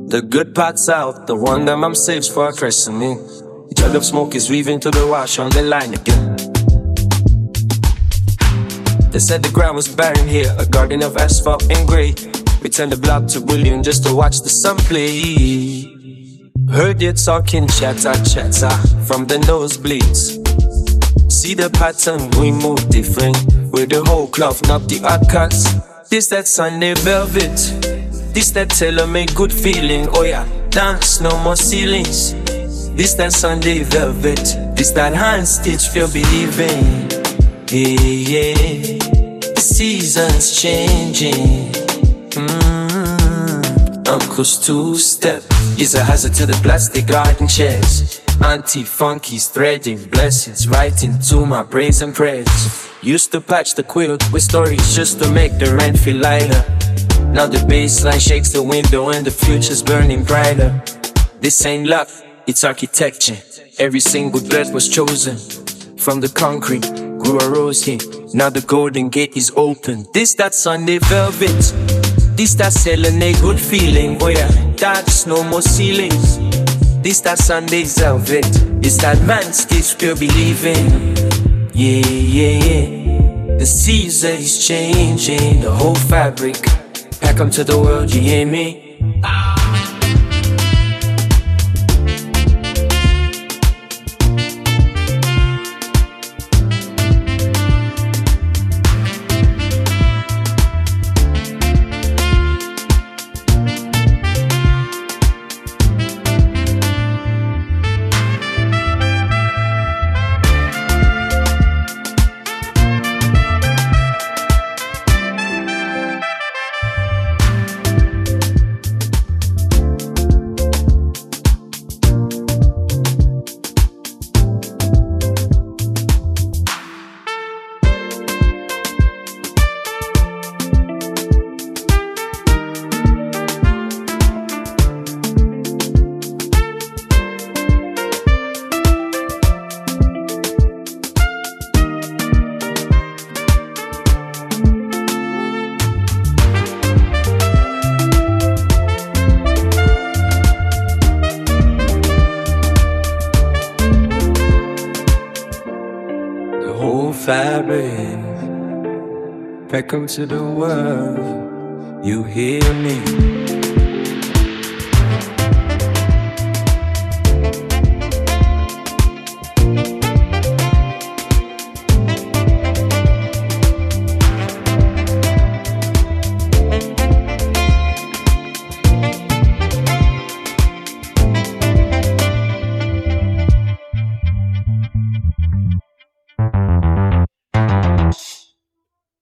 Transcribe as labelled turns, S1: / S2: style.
S1: The good parts out, the one that I'm saves for pressing in. Jug of smoke is weaving to the wash on the line again. They said the ground was barren here, a garden of asphalt and grey. We turned the block to bullion just to watch the sun play. Heard you talking chatter, chatter from the nosebleeds. See the pattern, we move different. With the whole cloth, not the hot cuts. This that Sunday velvet. This that tailor-made good feeling. Oh yeah, dance, no more ceilings. This that Sunday velvet. This that hand stitch, feel believing. Yeah, yeah. The season's changing. Uncle's two-step is a hazard to the plastic garden chairs. Auntie Funky's threading blessings right into my praise and prayers. Used to patch the quilt with stories just to make the rent feel lighter. Now the baseline shakes the window and the future's burning brighter. This ain't luck, it's architecture. Every single thread was chosen. From the concrete grew a rose here. Now the golden gate is open. This that Sunday velvet. This that selling a good feeling. Oh yeah, that's no more ceilings. This that Sunday velvet. This that man stitch pure believing. Yeah, yeah, yeah. The season is changing the whole fabric. Pack 'em to the world, you hear me? Fabric, pack 'em to the world, you hear me?